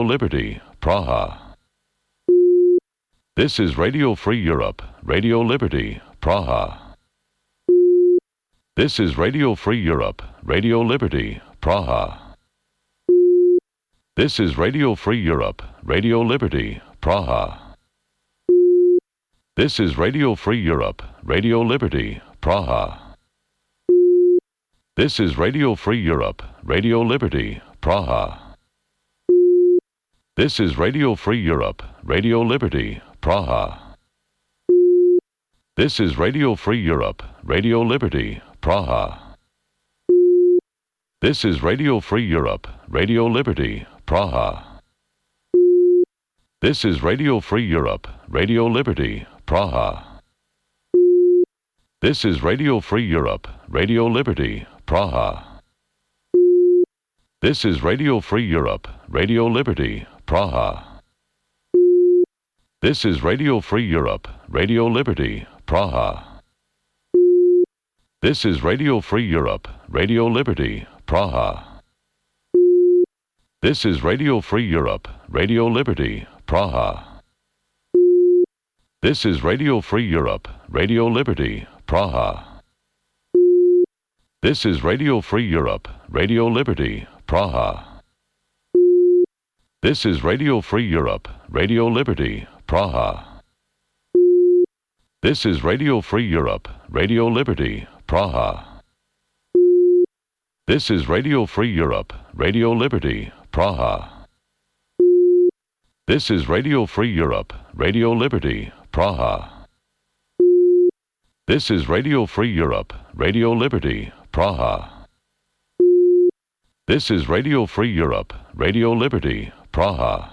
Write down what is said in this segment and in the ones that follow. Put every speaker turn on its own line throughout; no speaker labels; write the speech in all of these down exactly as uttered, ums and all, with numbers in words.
Liberty, Praha. This is Radio Free Europe, Radio Liberty, Praha. This is Radio Free Europe, Radio Liberty, Praha. This is Radio Free Europe, Radio Liberty, Praha. This is Radio Free Europe, Radio Liberty, Praha. This is Radio Free Europe, Radio Liberty, Praha. This is Radio Free Europe, Radio Liberty, Praha. This is Radio Free Europe, Radio Liberty, Praha. This is Radio Free Europe, Radio Liberty, Praha. This is Radio Free Europe, Radio Liberty, Praha. This is Radio Free Europe, Radio Liberty, Praha. This is Radio Free Europe, Radio Liberty, Praha. This is Radio Free Europe, Radio Liberty, Praha. This is Radio Free Europe, Radio Liberty, Praha. This is Radio Free Europe, Radio Liberty, Praha. This is Radio Free Europe, Radio Liberty, Praha. This is Radio Free Europe, Radio Liberty, Praha. This is Radio Free Europe, Radio Liberty, Praha. This is Radio Free Europe, Radio Liberty, Praha. This is Radio Free Europe, Radio Liberty, Praha. This is Radio Free Europe, Radio Liberty, Praha. This is Radio Free Europe, Radio Liberty, Praha. This is Radio Free Europe, Radio Liberty, Praha.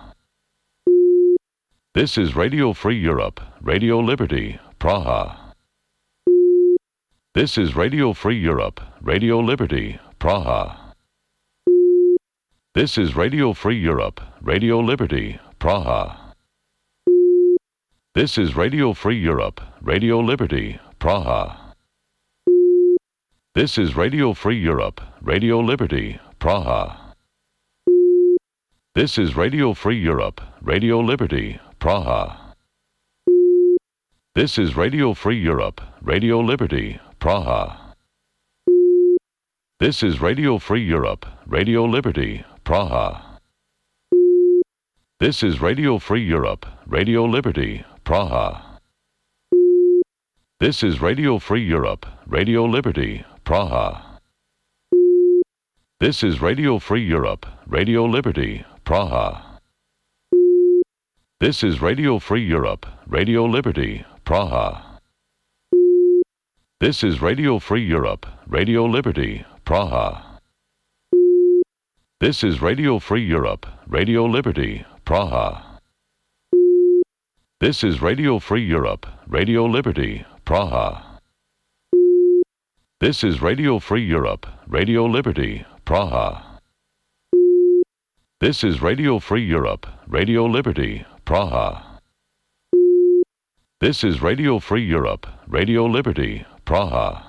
This is Radio Free Europe, Radio Liberty, Praha. This is Radio Free Europe, Radio Liberty, Praha. This is Radio Free Europe, Radio Liberty, Praha. This is Radio Free Europe, Radio Liberty, Praha. This is Radio Free Europe, Radio Liberty, Praha. This is Radio Free Europe, Radio Liberty, Praha. This is Radio Free Europe, Radio Liberty, Praha. This is Radio Free Europe, Radio Liberty, Praha. This is Radio Free Europe, Radio Liberty, Praha. This is Radio Free Europe, Radio Liberty, Praha. This is Radio Free Europe, Radio Liberty, Praha. This is Radio Free Europe, Radio Liberty, Praha. This is Radio Free Europe, Radio Liberty, Praha. This is Radio Free Europe, Radio Liberty, Praha. This is Radio Free Europe, Radio Liberty, Praha. This is Radio Free Europe, Radio Liberty, Praha. This is Radio Free Europe, Radio Liberty, Praha. This is Radio Free Europe, Radio Liberty, Praha.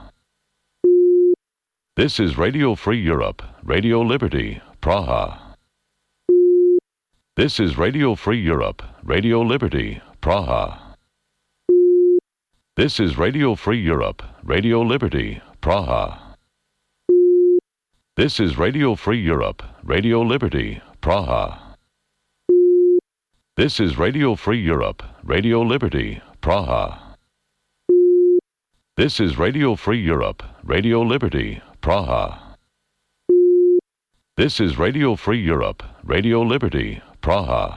This is Radio Free Europe, Radio Liberty, Praha. This is Radio Free Europe, Radio Liberty, Praha. This is Radio Free Europe, Radio Liberty, Praha. This is Radio Free Europe, Radio Liberty, Praha. This is Radio Free Europe, Radio Liberty, Praha. This is Radio Free Europe, Radio Liberty, Praha. This is Radio Free Europe, Radio Liberty, Praha.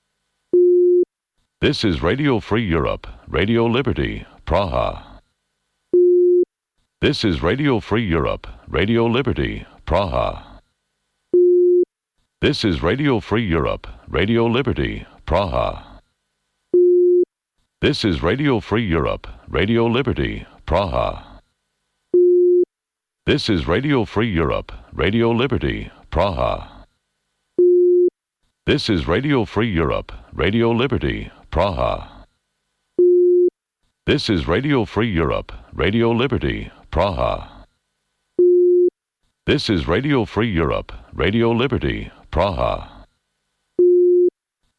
This is Radio Free Europe, Radio Liberty, Praha. This is Radio Free Europe, Radio Liberty, Praha. This is Radio Free Europe, Radio Liberty, Praha. This is Radio Free Europe, Radio Liberty, Praha. This is Radio Free Europe, Radio Liberty, Praha. This is Radio Free Europe, Radio Liberty, Praha. This is Radio Free Europe, Radio Liberty, Praha. This is Radio Free Europe, Radio Liberty, Praha.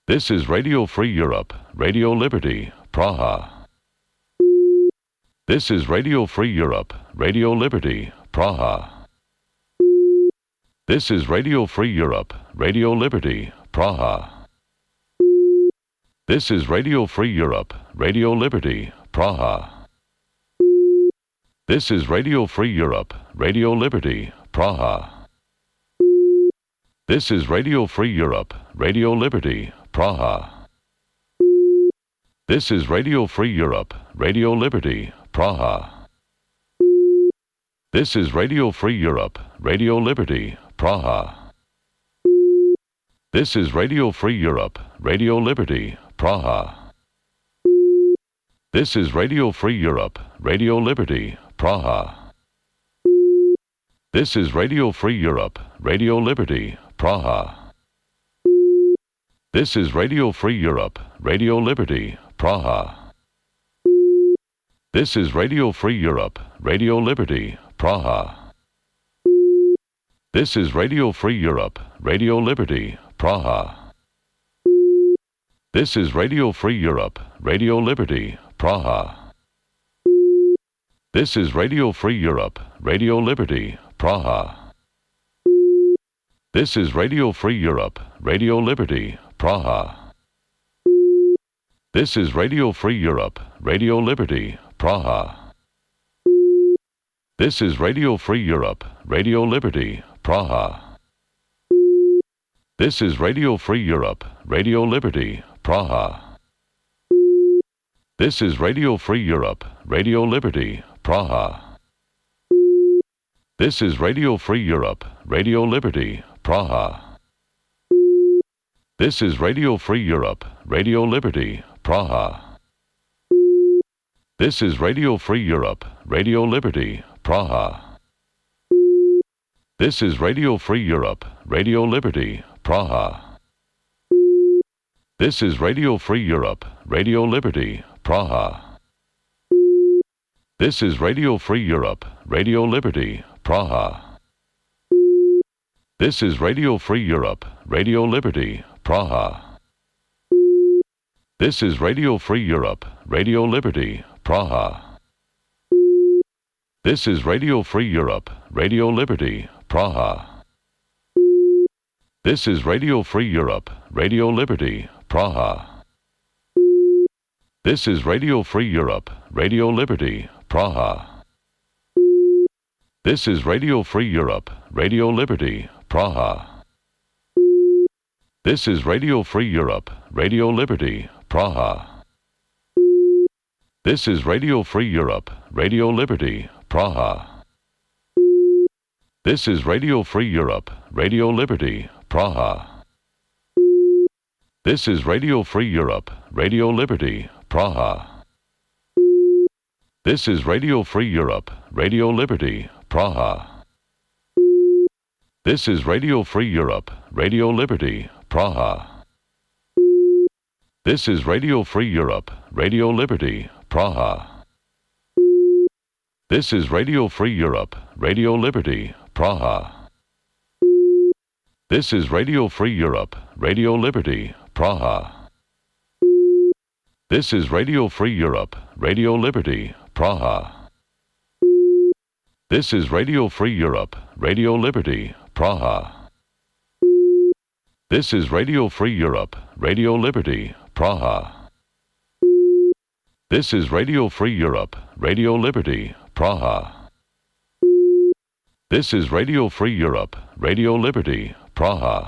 This is Radio Free Europe, Radio Liberty, Praha. This is Radio Free Europe, Radio Liberty, Praha. This is Radio Free Europe, Radio Liberty, Praha. This is Radio Free Europe, Radio Liberty, Praha. This is Radio Free Europe, Radio Liberty, Praha. This is Radio Free Europe, Radio Liberty, Praha. This is Radio Free Europe, Radio Liberty, Praha. This is Radio Free Europe, Radio Liberty, Praha. This is Radio Free Europe, Radio Liberty, Praha. This is Radio Free Europe, Radio Liberty, Praha. This is Radio Free Europe, Radio Liberty, Praha. This is Radio Free Europe, Radio Liberty, Praha. This is Radio Free Europe, Radio Liberty, Praha. This is Radio Free Europe, Radio Liberty, Praha. This is Radio Free Europe, Radio Liberty, Praha. This is Radio Free Europe, Radio Liberty, Praha. This is Radio Free Europe, Radio Liberty, Praha. This is Radio Free Europe, Radio Liberty, Praha. This is Radio Free Europe, Radio Liberty, Praha. This is Radio Free Europe, Radio Liberty, Praha. This is Radio Free Europe, Radio Liberty, Praha. This is Radio Free Europe, Radio Liberty, Praha. This is Radio Free Europe, Radio Liberty, Praha. This is Radio Free Europe, Radio Liberty, Praha. This is Radio Free Europe, Radio Liberty, Praha. This is Radio Free Europe, Radio Liberty, Praha. This is Radio Free Europe, Radio Liberty, Praha. This is Radio Free Europe, Radio Liberty, Praha. This is Radio Free Europe, Radio Liberty, Praha. This is Radio Free Europe, Radio Liberty, Praha. This is Radio Free Europe, Radio Liberty, Praha. This is Radio Free Europe, Radio Liberty, Praha. This is Radio Free Europe, Radio Liberty, Praha. This is Radio Free Europe, Radio Liberty, Praha. This is Radio Free Europe, Radio Liberty, Praha. This is Radio Free Europe, Radio Liberty, Praha. This is Radio Free Europe, Radio Liberty, Praha. This is Radio Free Europe, Radio Liberty, Praha. This is Radio Free Europe, Radio Liberty, Praha. This is Radio Free Europe, Radio Liberty, Praha. This is Radio Free Europe, Radio Liberty, Praha. This is Radio Free Europe, Radio Liberty, Praha. This is Radio Free Europe, Radio Liberty, Praha. This is Radio Free Europe, Radio Liberty, Praha. This is Radio Free Europe, Radio Liberty, Praha. This is Radio Free Europe, Radio Liberty, Praha. This is Radio Free Europe, Radio Liberty, Praha.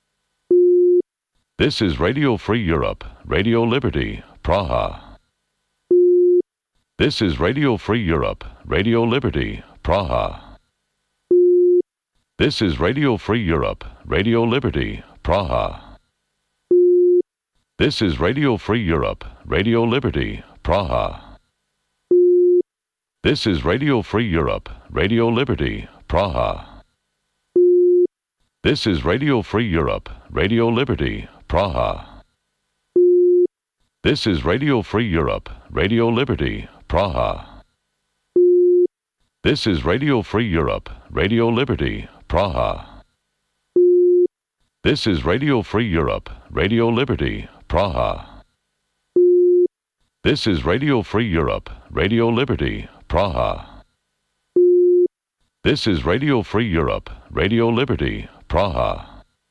This is Radio Free Europe, Radio Liberty, Praha. This is Radio Free Europe, Radio Liberty, Praha. This is Radio Free Europe, Radio Liberty, Praha. This is Radio Free Europe, Radio Liberty, Praha. This is Radio Free Europe, Radio Liberty, Praha. This is Radio Free Europe, Radio Liberty, Praha. This is Radio Free Europe, Radio Liberty, Praha. This is Radio Free Europe, Radio Liberty, Praha. This is Radio Free Europe, Radio Liberty, Praha. This is Radio Free Europe, Radio Liberty, Praha. This is Radio Free Europe, Radio Liberty, Praha.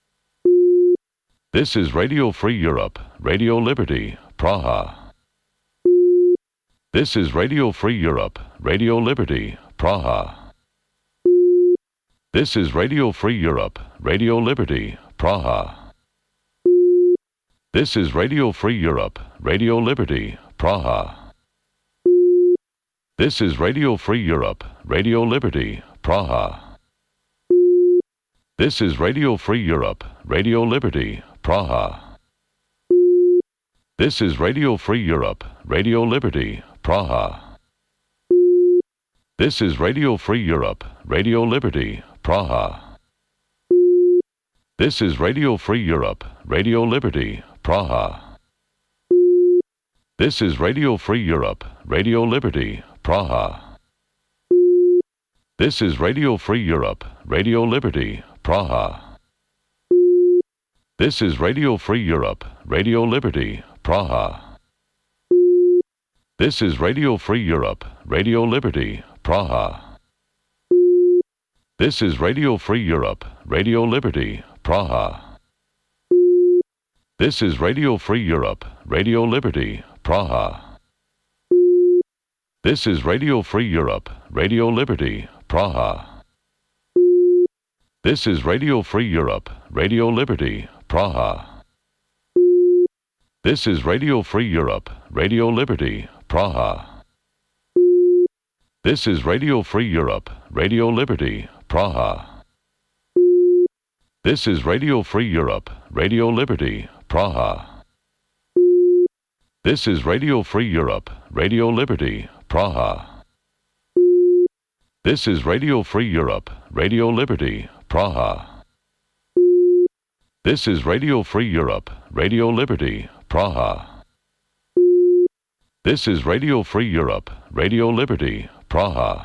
This is Radio Free Europe, Radio Liberty, Praha. This is Radio Free Europe, Radio Liberty, Praha. This is Radio Free Europe, Radio Liberty, Praha. This is Radio Free Europe, Radio Liberty, Praha. This is Radio Free Europe, Radio Liberty, Praha. This is Radio Free Europe, Radio Liberty, Praha. This is Radio Free Europe, Radio Liberty, Praha. This is Radio Free Europe, Radio Liberty, Praha. This is Radio Free Europe, Radio Liberty, Praha. This is Radio Free Europe, Radio Liberty, Praha. This is Radio Free Europe, Radio Liberty, Praha. This is Radio Free Europe, Radio Liberty, Praha. This is Radio Free Europe, Radio Liberty, Praha. This is Radio Free Europe, Radio Liberty, Praha. This is Radio Free Europe, Radio Liberty, Praha. This is Radio Free Europe, Radio Liberty, Praha. This is Radio Free Europe, Radio Liberty, Praha. This is Radio Free Europe, Radio Liberty, Praha. This is Radio Free Europe, Radio Liberty, Praha. This is Radio Free Europe, Radio Liberty, Praha. This is Radio Free Europe, Radio Liberty, Praha. This is Radio Free Europe, Radio Liberty, Praha. This is Radio Free Europe, Radio Liberty, Praha. This is Radio Free Europe, Radio Liberty, Praha.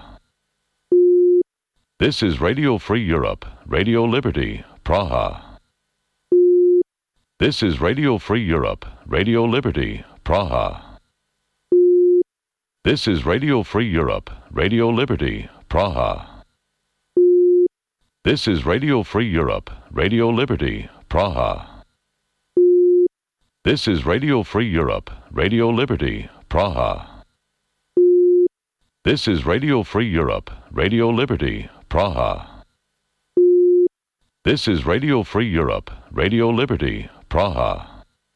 This is Radio Free Europe, Radio Liberty, Praha. This is Radio Free Europe, Radio Liberty, Praha. This is Radio Free Europe, Radio Liberty, Praha. This is Radio Free Europe, Radio Liberty, Praha. This is Radio Free Europe, Radio Liberty, Praha. This is Radio Free Europe, Radio Liberty, Praha. This is Radio Free Europe, Radio Liberty, Praha.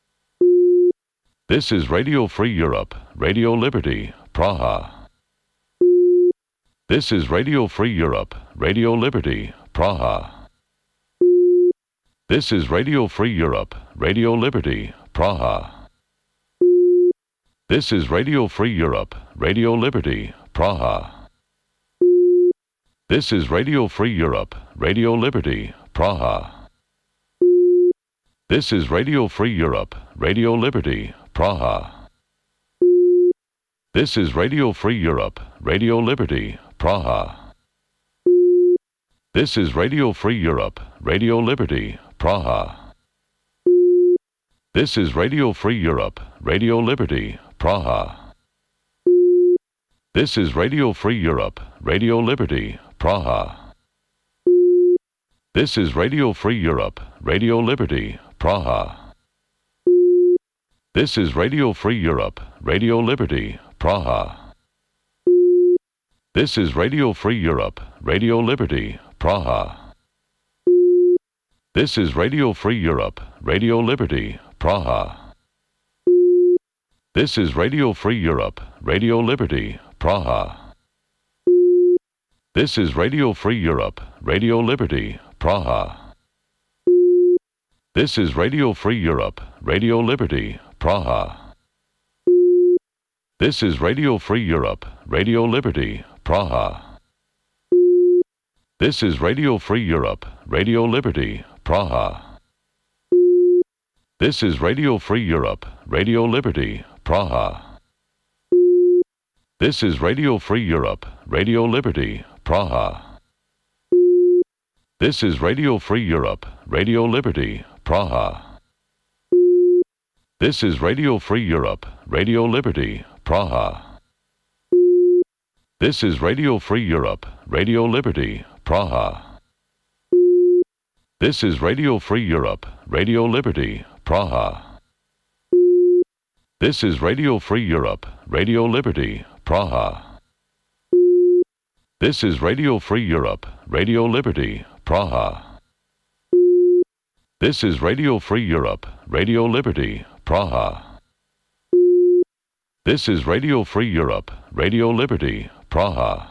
This is Radio Free Europe, Radio Liberty, Praha. This is Radio Free Europe, Radio Liberty, Praha. This is Radio Free Europe, Radio Liberty, Praha. This is Radio Free Europe, Radio Liberty, Praha. This is Radio Free Europe, Radio Liberty, Praha. This is Radio Free Europe, Radio Liberty, Praha. This is Radio Free Europe, Radio Liberty, Praha. This is Radio Free Europe, Radio Liberty, Praha. This is Radio Free Europe, Radio Liberty, Praha. This is Radio Free Europe, Radio Liberty, Praha. This is Radio Free Europe, Radio Liberty, Praha. This is Radio Free Europe, Radio Liberty, Praha. This is Radio Free Europe, Radio Liberty, Praha. This is Radio Free Europe, Radio Liberty, Praha. This is Radio Free Europe, Radio Liberty, Praha. This is Radio Free Europe, Radio Liberty, Praha. This is Radio Free Europe, Radio Liberty, Praha. This is Radio Free Europe, Radio Liberty, Praha. This is Radio Free Europe, Radio Liberty, Praha. This is Radio Free Europe, Radio Liberty, Praha. This is Radio Free Europe, Radio Liberty, Praha. This is Radio Free Europe, Radio Liberty, Praha. This is Radio Free Europe, Radio Liberty, Praha. This is Radio Free Europe, Radio Liberty, Praha. This is Radio Free Europe, Radio Liberty, Praha. This is Radio Free Europe, Radio Liberty, Praha. This is Radio Free Europe, Radio Liberty, Praha. This is Radio Free Europe, Radio Liberty, Praha. This is Radio Free Europe, Radio Liberty, Praha.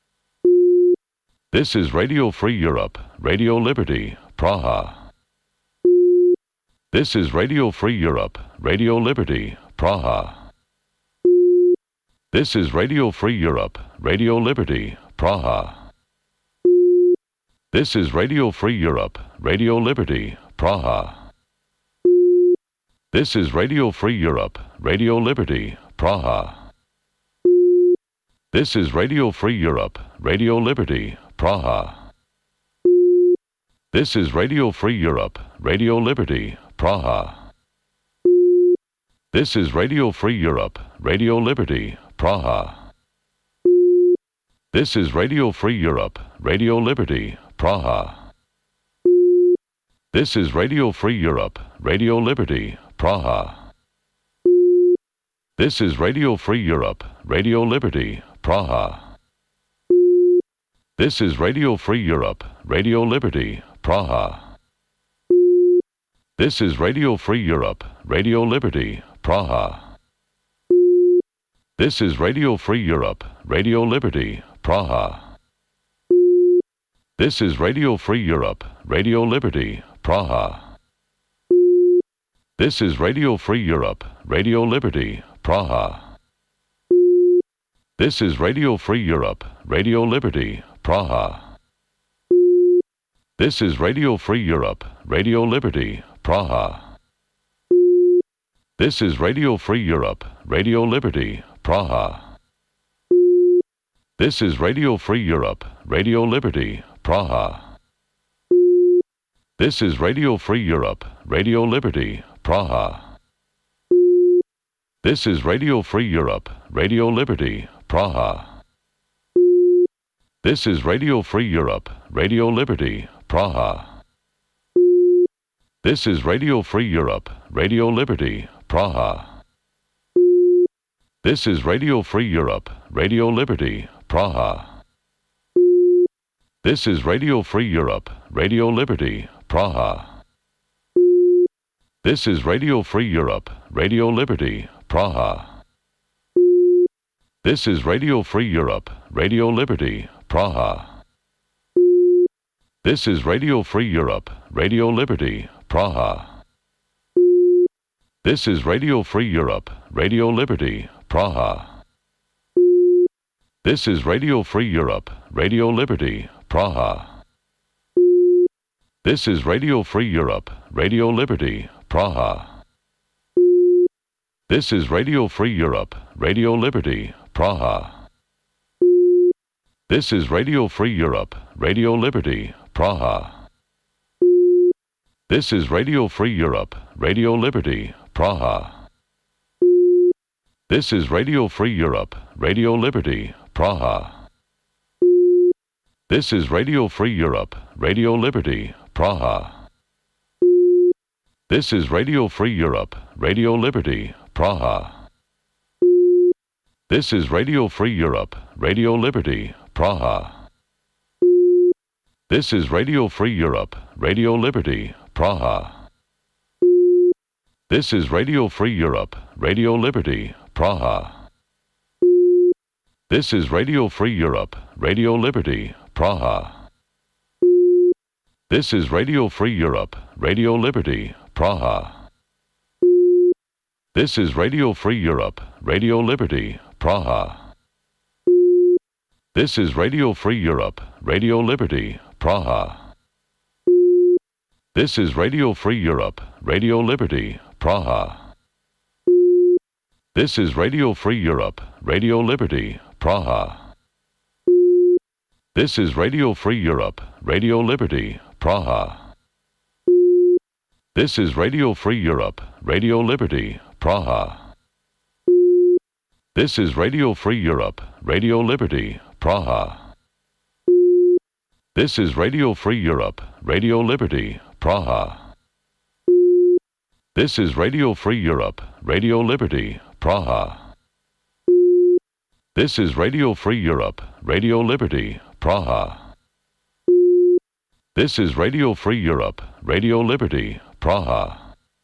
This is Radio Free Europe, Radio Liberty, Praha. This is Radio Free Europe, Radio Liberty, Praha. This is Radio Free Europe, Radio Liberty, Praha. This is Radio Free Europe, Radio Liberty, Praha. This is Radio Free Europe, Radio Liberty, Praha. This is Radio Free Europe, Radio Liberty, Praha. This is Radio Free Europe, Radio Liberty, Praha. This is Radio Free Europe, Radio Liberty, Praha. This is Radio Free Europe, Radio Liberty, Praha. This is Radio Free Europe, Radio Liberty, Praha. This is Radio Free Europe, Radio Liberty, Praha. This is Radio Free Europe, Radio Liberty, Praha. This is Radio Free Europe, Radio Liberty, Praha. This is Radio Free Europe, Radio Liberty, Praha. This is Radio Free Europe, Radio Liberty, Praha. This is Radio Free Europe, Radio Liberty, Praha. This is Radio Free Europe, Radio Liberty, Praha. This is Radio Free Europe, Radio Liberty, Praha. This is Radio Free Europe, Radio Liberty, Praha. This is Radio Free Europe, Radio Liberty, Praha. This is Radio Free Europe, Radio Liberty, Praha. This is Radio Free Europe, Radio Liberty, Praha. This is Radio Free Europe, Radio Liberty, Praha. This is Radio Free Europe, Radio Liberty, Praha. This is Radio Free Europe, Radio Liberty, Praha. This is Radio Free Europe, Radio Liberty, Praha. This is Radio Free Europe, Radio Liberty, Praha. This is Radio Free Europe, Radio Liberty, Praha. This is Radio Free Europe, Radio Liberty, Praha. This is Radio Free Europe, Radio Liberty, Praha. This is Radio Free Europe, Radio Liberty, Praha. This is Radio Free Europe, Radio Liberty, Praha. This is Radio Free Europe, Radio Liberty, Praha. This is Radio Free Europe, Radio Liberty, Praha. This is Radio Free Europe, Radio Liberty, Praha. This is Radio Free Europe, Radio Liberty, Praha. This is Radio Free Europe, Radio Liberty, Praha. This is Radio Free Europe, Radio Liberty, Praha. This is Radio Free Europe, Radio Liberty, Praha. This is Radio Free Europe, Radio Liberty, Praha. This is Radio Free Europe, Radio Liberty, Praha. This is Radio Free Europe, Radio Liberty, Praha. This is Radio Free Europe, Radio Liberty, Praha. This is Radio Free Europe, Radio Liberty, Praha. This is Radio Free Europe, Radio Liberty, Praha. This is Radio Free Europe, Radio Liberty, Praha. This is Radio Free Europe, Radio Liberty, Praha. This is Radio Free Europe, Radio Liberty, Praha. This is Radio Free Europe, Radio Liberty, Praha. This is Radio Free Europe, Radio Liberty, Praha. This is Radio Free Europe, Radio Liberty, Praha. This is Radio Free Europe, Radio Liberty, Praha. This is Radio Free Europe, Radio Liberty, Praha. This is Radio Free Europe, Radio Liberty, Praha.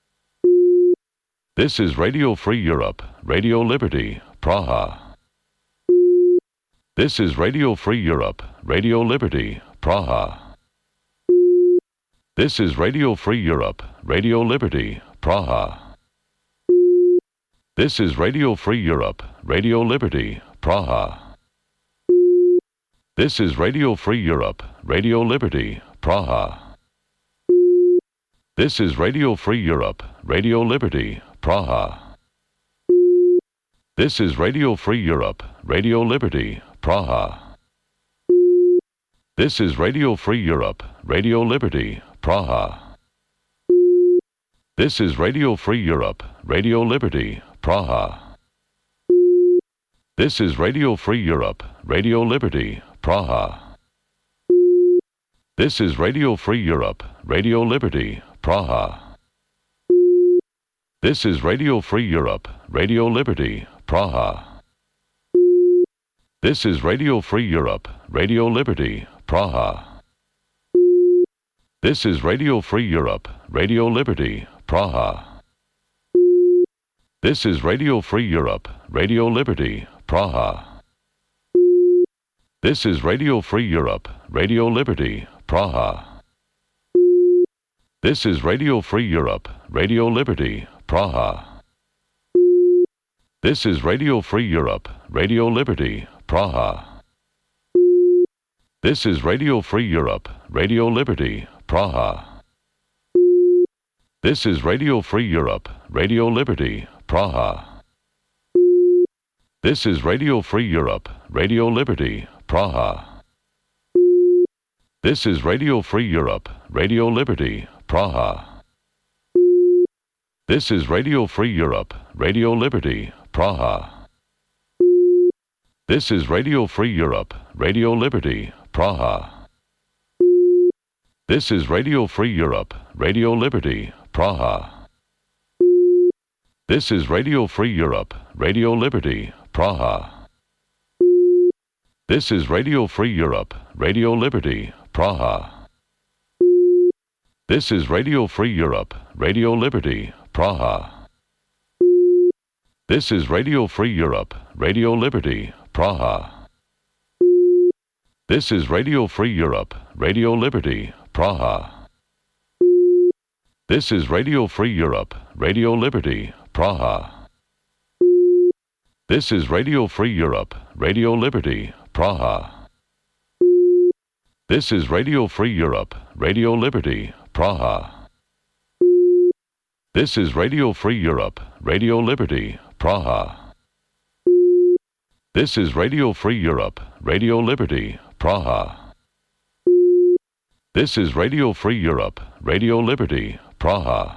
This is Radio Free Europe, Radio Liberty, Praha. This is Radio Free Europe, Radio Liberty, Praha. This is Radio Free Europe, Radio Liberty, Praha. This is Radio Free Europe, Radio Liberty, Praha. This is Radio Free Europe, Radio Liberty, Praha. This is Radio Free Europe, Radio Liberty, Praha. This is Radio Free Europe, Radio Liberty, Praha. This is Radio Free Europe, Radio Liberty, Praha. This is Radio Free Europe, Radio Liberty, Praha. This is Radio Free Europe, Radio Liberty, Praha. This is Radio Free Europe, Radio Liberty, Praha. This is Radio Free Europe, Radio Liberty, Praha. This is Radio Free Europe, Radio Liberty, Praha. This is Radio Free Europe, Radio Liberty, Praha. This is Radio Free Europe, Radio Liberty, Praha. This is Radio Free Europe, Radio Liberty, Praha. This is Radio Free Europe, Radio Liberty, Praha. This is Radio Free Europe, Radio Liberty, Praha. This is Radio Free Europe, Radio Liberty, Praha. This is Radio Free Europe, Radio Liberty, Praha. This is Radio Free Europe, Radio Liberty, Praha. This is Radio Free Europe, Radio Liberty, Praha. This is Radio Free Europe, Radio Liberty, Praha. This is Radio Free Europe, Radio Liberty, Praha. This is Radio Free Europe, Radio Liberty, Praha. This is Radio Free Europe, Radio Liberty, Praha. This is Radio Free Europe, Radio Liberty, Praha. This is Radio Free Europe, Radio Liberty, Praha. This is Radio Free Europe, Radio Liberty, Praha. This is Radio Free Europe, Radio Liberty, Praha. This is Radio Free Europe, Radio Liberty, Praha. This is Radio Free Europe, Radio Liberty, Praha. This is Radio Free Europe, Radio Liberty, Praha. This is Radio Free Europe, Radio Liberty, Praha. This is Radio Free Europe, Radio Liberty, Praha. This is Radio Free Europe, Radio Liberty, Praha.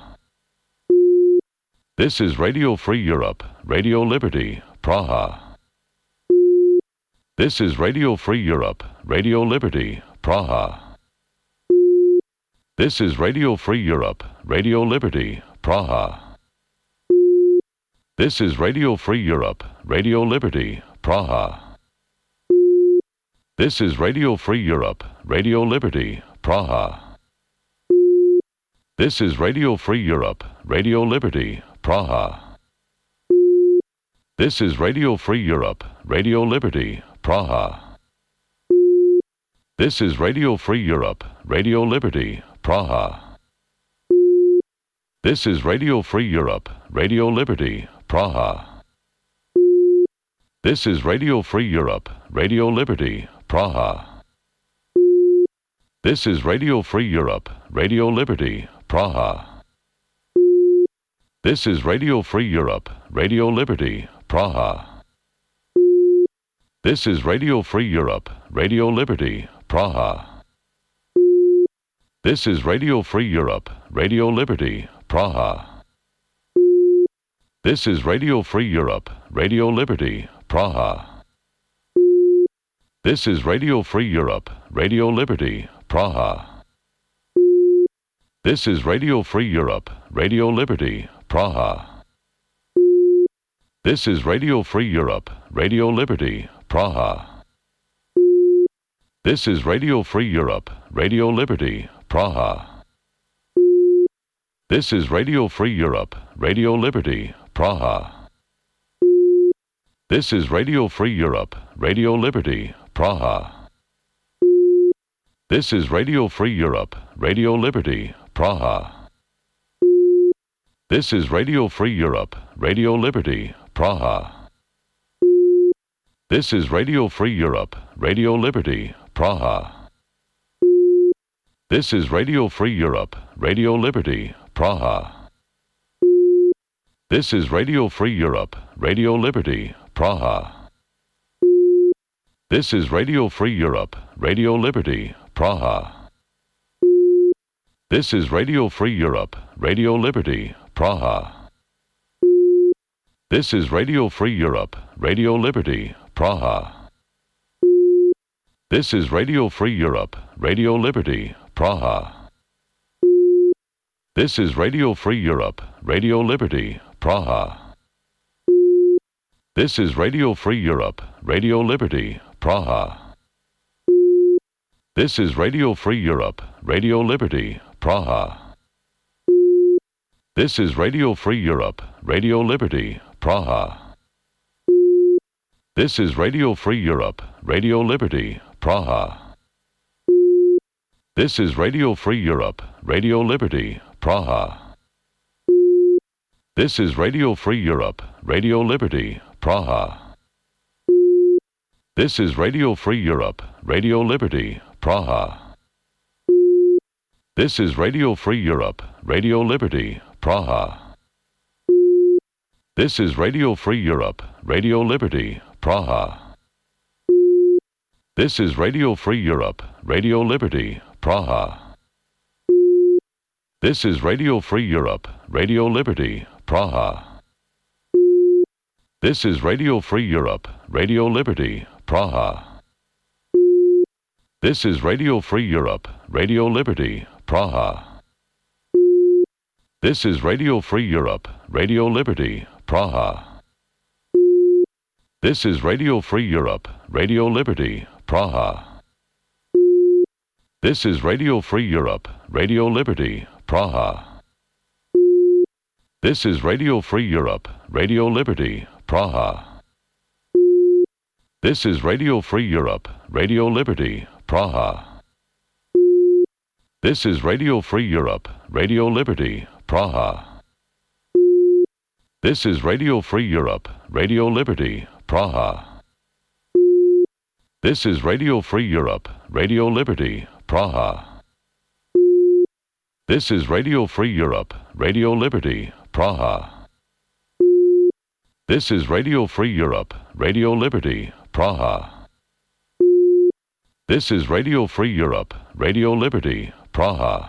This is Radio Free Europe, Radio Liberty, Praha. This is Radio Free Europe, Radio Liberty, Praha. This is Radio Free Europe, Radio Liberty, Praha. This is Radio Free Europe, Radio Liberty, Praha. This is Radio Free Europe, Radio Liberty, Praha. This is Radio Free Europe, Radio Liberty, Praha. This is Radio Free Europe, Radio Liberty, Praha. This is Radio Free Europe, Radio Liberty, Praha. This is Radio Free Europe, Radio Liberty, Praha. This is Radio Free Europe, Radio Liberty, Praha. This is Radio Free Europe, Radio Liberty, Praha. This is Radio Free Europe, Radio Liberty, Praha. This is Radio Free Europe, Radio Liberty, Praha. This is Radio Free Europe, Radio Liberty, Praha. This is Radio Free Europe, Radio Liberty, Praha. This is Radio Free Europe, Radio Liberty, Praha. This is Radio Free Europe, Radio Liberty, Praha. This is Radio Free Europe, Radio Liberty, Praha. This is Radio Free Europe, Radio Liberty, Praha. This is Radio Free Europe, Radio Liberty, Praha. This is Radio Free Europe, Radio Liberty, Praha. This is Radio Free Europe, Radio Liberty, Praha. This is Radio Free Europe, Radio Liberty, Praha. This is Radio Free Europe, Radio Liberty, Praha. This is Radio Free Europe, Radio Liberty, Praha. This is Radio Free Europe, Radio Liberty, Praha. This is Radio Free Europe, Radio Liberty, Praha. This is Radio Free Europe, Radio Liberty, Praha. This is Radio Free Europe, Radio Liberty, Praha. This is Radio Free Europe, Radio Liberty, Praha. This is Radio Free Europe, Radio Liberty, Praha. This is Radio Free Europe, Radio Liberty, Praha. This is Radio Free Europe, Radio Liberty, Praha. This is Radio Free Europe, Radio Liberty, Praha. This is Radio Free Europe, Radio Liberty, Praha. This is Radio Free Europe, Radio Liberty, Praha. This is Radio Free Europe, Radio Liberty, Praha. This is Radio Free Europe, Radio Liberty, Praha. This is Radio Free Europe, Radio Liberty, Praha. This is Radio Free Europe, Radio Liberty, Praha. This is Radio Free Europe, Radio Liberty, Praha. This is Radio Free Europe, Radio Liberty, Praha. This is Radio Free Europe, Radio Liberty, Praha. This is Radio Free Europe, Radio Liberty, Praha. This is Radio Free Europe, Radio Liberty, Praha. This is Radio Free Europe, Radio Liberty, Praha. This is Radio Free Europe, Radio Liberty, Praha. This is Radio Free Europe, Radio Liberty, Praha. This is Radio Free Europe, Radio Liberty, Praha. This is Radio Free Europe, Radio Liberty, Praha. This is Radio Free Europe, Radio Liberty, Praha. This is Radio Free Europe, Radio Liberty, Praha. This is Radio Free Europe, Radio Liberty, Praha. This is Radio Free Europe, Radio Liberty, Praha. This is Radio Free Europe, Radio Liberty, Praha.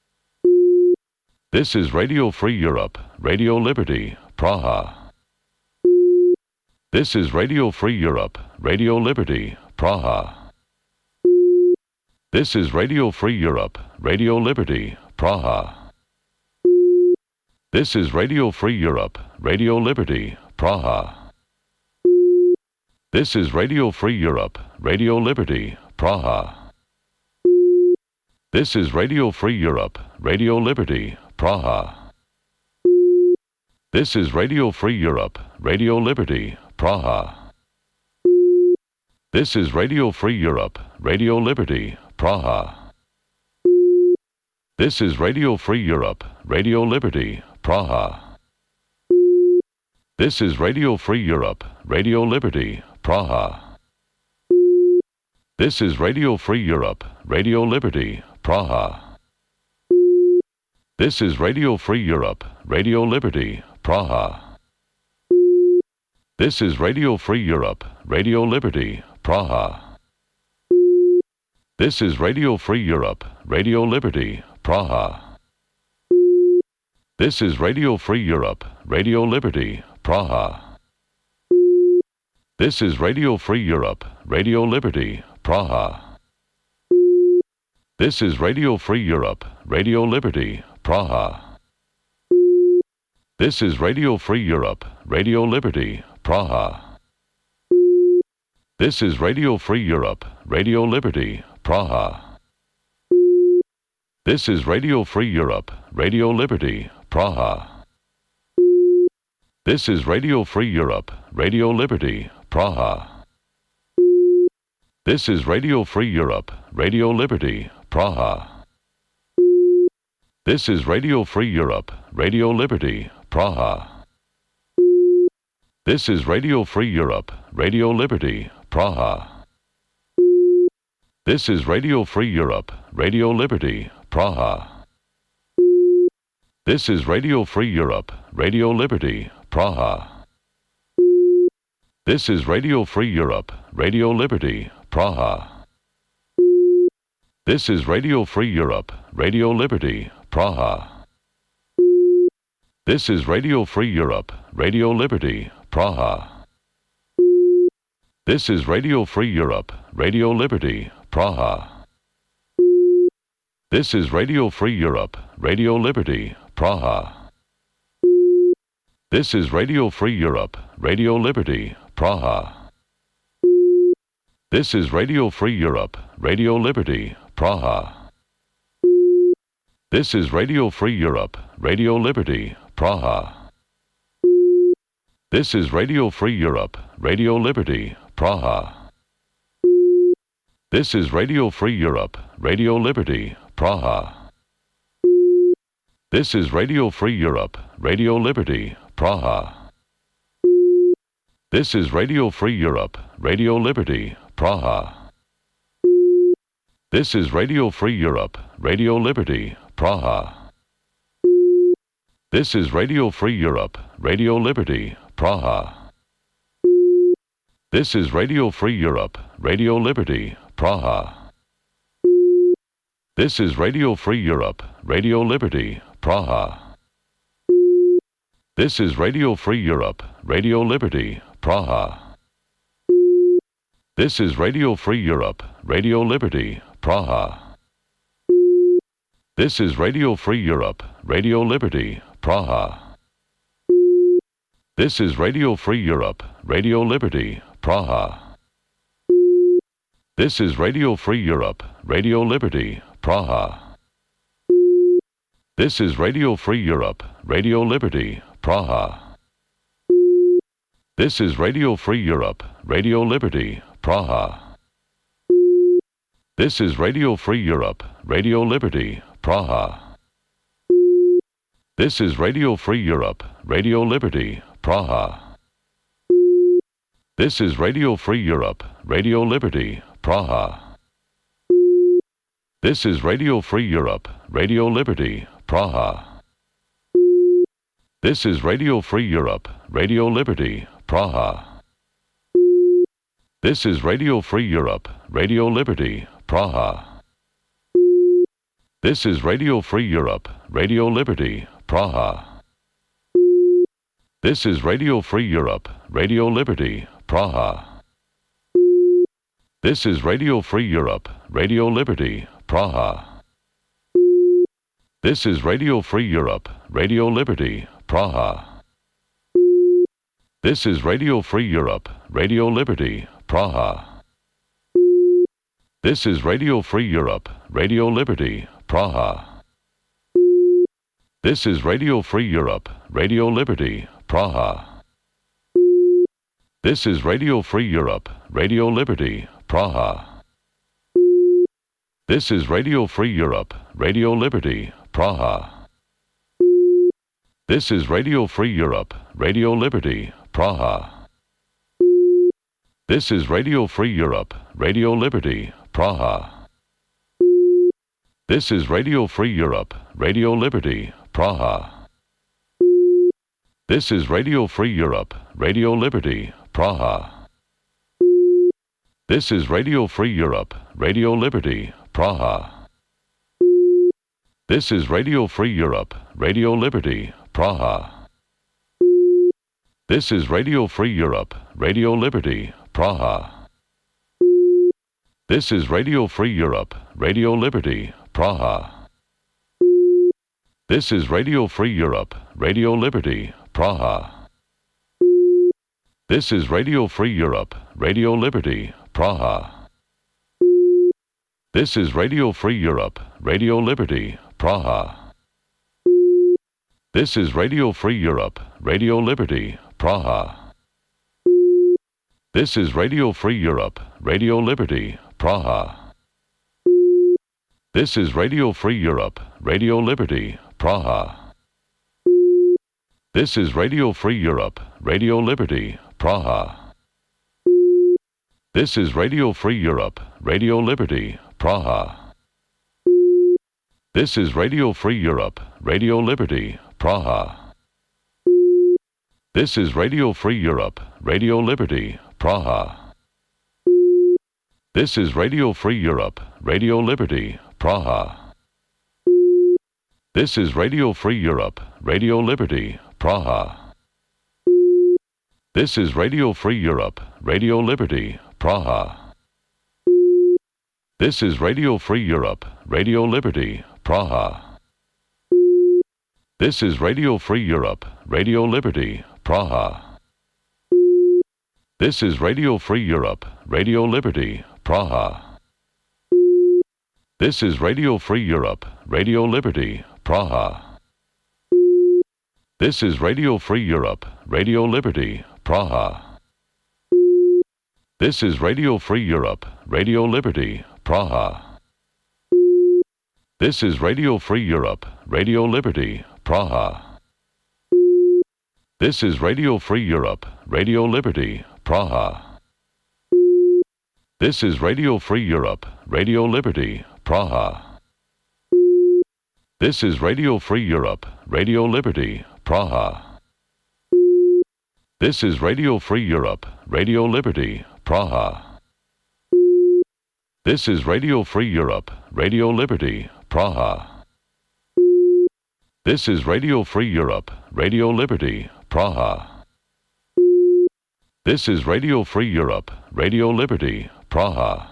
This is Radio Free Europe, Radio Liberty, Praha. This is Radio Free Europe, Radio Liberty, Praha. This is Radio Free Europe, Radio Liberty, Praha. This is Radio Free Europe, Radio Liberty, Praha. This is Radio Free Europe, Radio Liberty, Praha. This is Radio Free Europe, Radio Liberty, Praha. This is Radio Free Europe, Radio Liberty, Praha. This is Radio Free Europe, Radio Liberty, Praha. This is Radio Free Europe, Radio Liberty, Praha. This is Radio Free Europe, Radio Liberty, Praha. This is Radio Free Europe, Radio Liberty, Praha. This is Radio Free Europe, Radio Liberty, Praha. This is Radio Free Europe, Radio Liberty, Praha. This is Radio Free Europe, Radio Liberty, Praha. This is Radio Free Europe, Radio Liberty, Praha. This is Radio Free Europe, Radio Liberty, Praha. This is Radio Free Europe, Radio Liberty, Praha. This is Radio Free Europe, Radio Liberty, Praha. This is Radio Free Europe, Radio Liberty, Praha. This is Radio Free Europe, Radio Liberty, Praha. This is Radio Free Europe, Radio Liberty, Praha. This is Radio Free Europe, Radio Liberty, Praha. This is Radio Free Europe, Radio Liberty, Praha. This is Radio Free Europe, Radio Liberty, Praha. This is Radio Free Europe, Radio Liberty, Praha. This is Radio Free Europe, Radio Liberty, Praha. This is Radio Free Europe, Radio Liberty, Praha. This is Radio Free Europe, Radio Liberty, Praha. This is Radio Free Europe, Radio Liberty, Praha. This is Radio Free Europe, Radio Liberty, Praha. This is Radio Free Europe, Radio Liberty, Praha. This is Radio Free Europe, Radio Liberty, Praha. This is Radio Free Europe, Radio Liberty, Praha. This is Radio Free Europe, Radio Liberty, Praha. This is Radio Free Europe, Radio Liberty, Praha. This is Radio Free Europe, Radio Liberty, Praha. This is Radio Free Europe, Radio Liberty, Praha. This is Radio Free Europe, Radio Liberty, Praha. This is Radio Free Europe, Radio Liberty, Praha. This is Radio Free Europe, Radio Liberty, Praha. This is Radio Free Europe, Radio Liberty, Praha. This is Radio Free Europe, Radio Liberty, Praha. This is Radio Free Europe, Radio Liberty, Praha. This is Radio Free Europe, Radio Liberty, Praha. This is Radio Free Europe, Radio Liberty, Praha. This is Radio Free Europe, Radio Liberty, Praha. This is Radio Free Europe, Radio Liberty, Praha. This is Radio Free Europe, Radio Liberty, Praha. This is Radio Free Europe, Radio Liberty, Praha. This is Radio Free Europe, Radio Liberty, Praha. This is Radio Free Europe, Radio Liberty, Praha. This is Radio Free Europe, Radio Liberty, Praha. This is Radio Free Europe, Radio Liberty, Praha. This is Radio Free Europe, Radio Liberty, Praha. This is Radio Free Europe, Radio Liberty, Praha. This is Radio Free Europe, Radio Liberty, Praha. This is Radio Free Europe, Radio Liberty, Praha. This is Radio Free Europe, Radio Liberty, Praha. This is Radio Free Europe, Radio Liberty, Praha. This is Radio Free Europe, Radio Liberty, Praha. This is Radio Free Europe, Radio Liberty, Praha. This is Radio Free Europe, Radio Liberty, Praha. This is Radio Free Europe, Radio Liberty, Praha. This is Radio Free Europe, Radio Liberty, Praha. This is Radio Free Europe, Radio Liberty, Praha. This is Radio Free Europe, Radio Liberty, Praha. This is Radio Free Europe, Radio Liberty, Praha. This is Radio Free Europe, Radio Liberty, Praha. This is Radio Free Europe, Radio Liberty, Praha. This is Radio Free Europe, Radio Liberty, Praha. This is Radio Free Europe, Radio Liberty, Praha. This is Radio Free Europe, Radio Liberty, Praha. This is Radio Free Europe, Radio Liberty, Praha. This is Radio Free Europe, Radio Liberty, Praha. This is Radio Free Europe, Radio Liberty, Praha. This is Radio Free Europe, Radio Liberty, Praha. This is Radio Free Europe, Radio Liberty, Praha. This is Radio Free Europe, Radio Liberty, Praha. This is Radio Free Europe, Radio Liberty, Praha. This is Radio Free Europe, Radio Liberty, Praha. This is Radio Free Europe, Radio Liberty, Praha. This is Radio Free Europe, Radio Liberty, Praha. This is Radio Free Europe, Radio Liberty, Praha. This is Radio Free Europe, Radio Liberty, Praha. This is Radio Free Europe, Radio Liberty, Praha. This is Radio Free Europe, Radio Liberty, Praha. This is Radio Free Europe, Radio Liberty, Praha. This is Radio Free Europe, Radio Liberty, Praha. This is Radio Free Europe, Radio Liberty, Praha. This is Radio Free Europe, Radio Liberty, Praha. This is Radio Free Europe, Radio Liberty, Praha. This is Radio Free Europe, Radio Liberty, Praha. This is Radio Free Europe, Radio Liberty, Praha. This is Radio Free Europe, Radio Liberty, Praha. This is Radio Free Europe, Radio Liberty, Praha. This is Radio Free Europe, Radio Liberty, Praha. This is Radio Free Europe, Radio Liberty, Praha. This is Radio Free Europe, Radio Liberty, Praha. This is Radio Free Europe, Radio Liberty, Praha.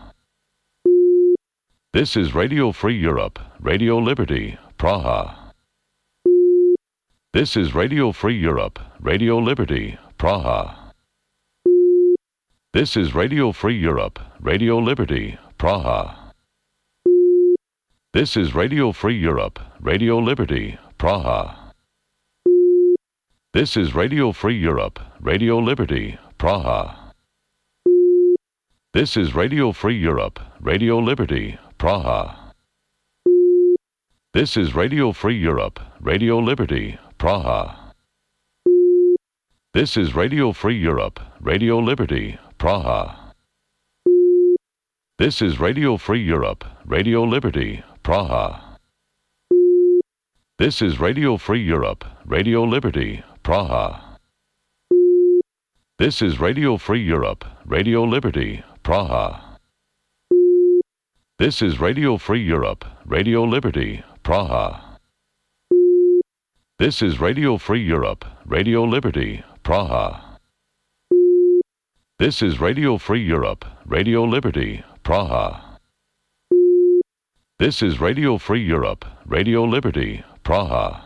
This is Radio Free Europe, Radio Liberty, Praha. This is Radio Free Europe, Radio Liberty, Praha. This is Radio Free Europe, Radio Liberty, Praha. This is Radio Free Europe, Radio Liberty, Praha. This is Radio Free Europe, Radio Liberty, Praha. This is Radio Free Europe, Radio Liberty, Praha. This is Radio Free Europe, Radio Liberty, Praha. This is Radio Free Europe, Radio Liberty, Praha. This is Radio Free Europe, Radio Liberty, Praha. This is Radio Free Europe, Radio Liberty, Praha. This is Radio Free Europe, Radio Liberty, Praha. This is Radio Free Europe, Radio Liberty, Praha. This is Radio Free Europe, Radio Liberty, Praha. This is Radio Free Europe, Radio Liberty, Praha. This is Radio Free Europe, Radio Liberty, Praha.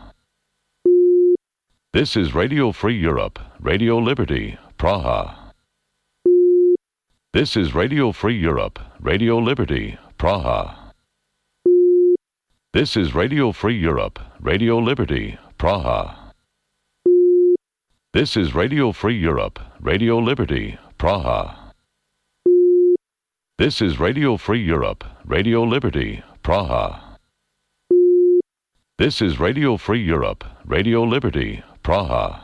This is Radio Free Europe, Radio Liberty, Praha. This is Radio Free Europe, Radio Liberty, Praha. This is Radio Free Europe, Radio Liberty, Praha. This is Radio Free Europe, Radio Liberty, Praha. This is Radio Free Europe, Radio Liberty, Praha. This is Radio Free Europe, Radio Liberty, Praha.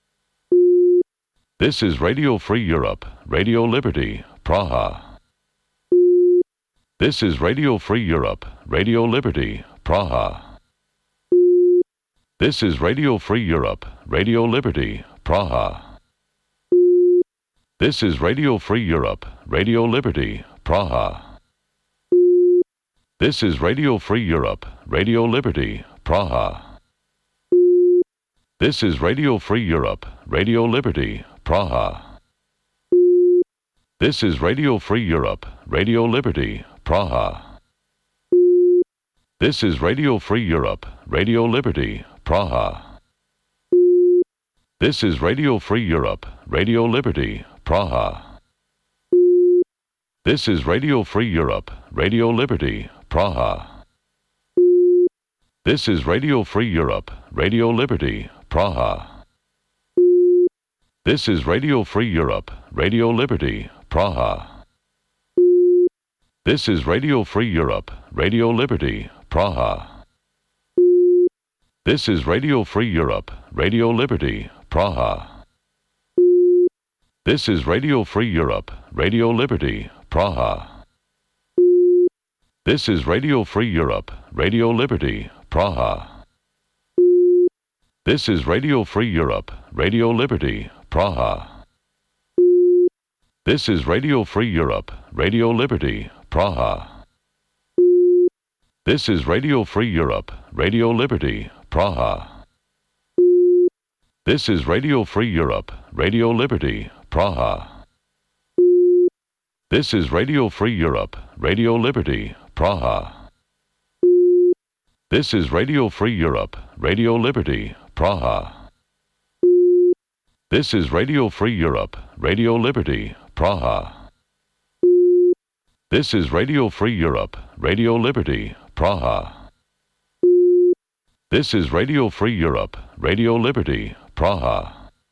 This is Radio Free Europe, Radio Liberty, Praha. This is Radio Free Europe, Radio Liberty, Praha. This is Radio Free Europe, Radio Liberty, Praha. This is Radio Free Europe, Radio Liberty, Praha. This is Radio Free Europe, Radio Liberty, Praha. This is Radio Free Europe, Radio Liberty, Praha. This is Radio Free Europe, Radio Liberty, Praha. This is Radio Free Europe, Radio Liberty, Praha. This is Radio Free Europe, Radio Liberty, Praha. This is Radio Free Europe, Radio Liberty, Praha. This is Radio Free Europe, Radio Liberty, Praha. This is Radio Free Europe, Radio Liberty, Praha. This is Radio Free Europe, Radio Liberty, Praha. This is Radio Free Europe, Radio Liberty, Praha. This is Radio Free Europe, Radio Liberty, Praha. This is Radio Free Europe, Radio Liberty, Praha. This is Radio Free Europe, Radio Liberty, Praha. This is Radio Free Europe, Radio Liberty, Praha. This is Radio Free Europe, Radio Liberty, Praha. This is Radio Free Europe, Radio Liberty, Praha. This is Radio Free Europe, Radio Liberty, Praha. This is Radio Free Europe, Radio Liberty, Praha. This is Radio Free Europe, Radio Liberty, Praha. This is Radio Free Europe, Radio Liberty, Praha. This is Radio Free Europe, Radio Liberty, Praha.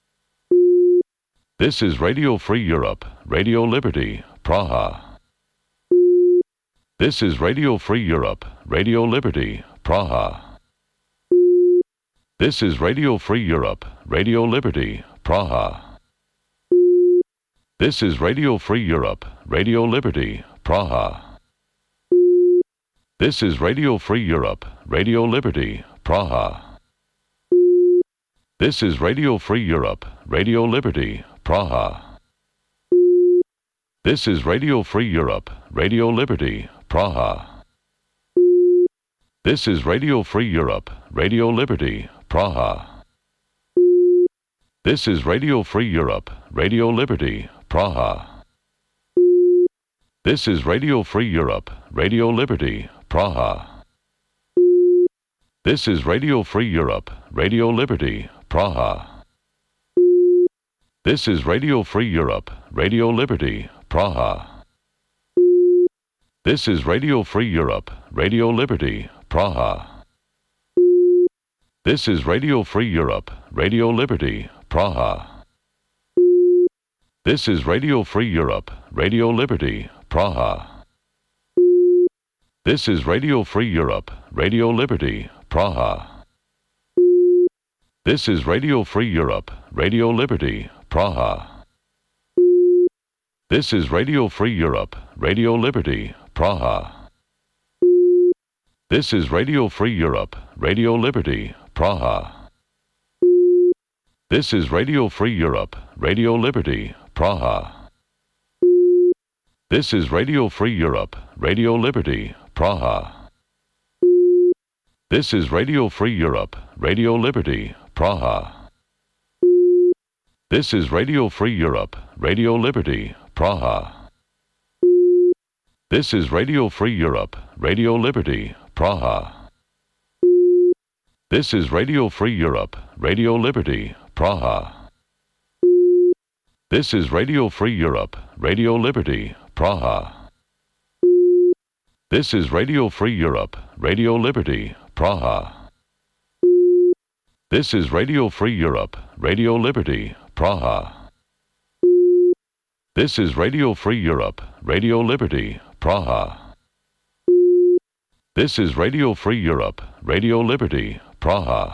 This is Radio Free Europe, Radio Liberty, Praha. This is Radio Free Europe, Radio Liberty, Praha. This is Radio Free Europe, Radio Liberty, Praha. This is Radio Free Europe, Radio Liberty, Praha. This is Radio Free Europe, Radio Liberty, Praha. This is Radio Free Europe, Radio Liberty, Praha. This is Radio Free Europe, Radio Liberty, Praha. This is Radio Free Europe, Radio Liberty, Praha. This is Radio Free Europe, Radio Liberty, Praha. This is Radio Free Europe, Radio Liberty, Praha. This is Radio Free Europe, Radio Liberty, Praha. This is Radio Free Europe, Radio Liberty, Praha. This is Radio Free Europe, Radio Liberty, Praha. This is Radio Free Europe, Radio Liberty, Praha. This is Radio Free Europe, Radio Liberty, Praha. This is Radio Free Europe, Radio Liberty, Praha. This is Radio Free Europe, Radio Liberty, Praha. This is Radio Free Europe, Radio Liberty, Praha. This is Radio Free Europe, Radio Liberty, Praha. This is Radio Free Europe, Radio Liberty, Praha. This is Radio Free Europe, Radio Liberty, Praha. This is Radio Free Europe, Radio Liberty, Praha. This is Radio Free Europe, Radio Liberty, Praha. This is Radio Free Europe, Radio Liberty, Praha. This is Radio Free Europe, Radio Liberty, Praha. This is Radio Free Europe, Radio Liberty, Praha. This is Radio Free Europe, Radio Liberty, Praha. This is Radio Free Europe, Radio Liberty, Praha. This is Radio Free Europe, Radio Liberty, Praha. This is Radio Free Europe, Radio Liberty, Praha.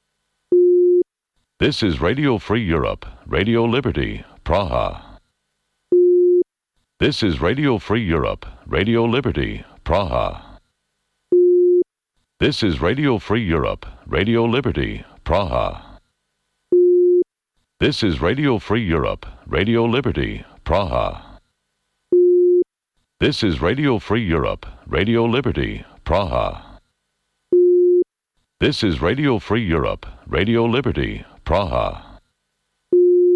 This is Radio Free Europe, Radio Liberty, Praha. This is Radio Free Europe, Radio Liberty, Praha. This is Radio Free Europe, Radio Liberty, Praha. This is Radio Free Europe, Radio Liberty, Praha. This is Radio Free Europe, Radio Liberty, Praha. This is Radio Free Europe, Radio Liberty, Praha.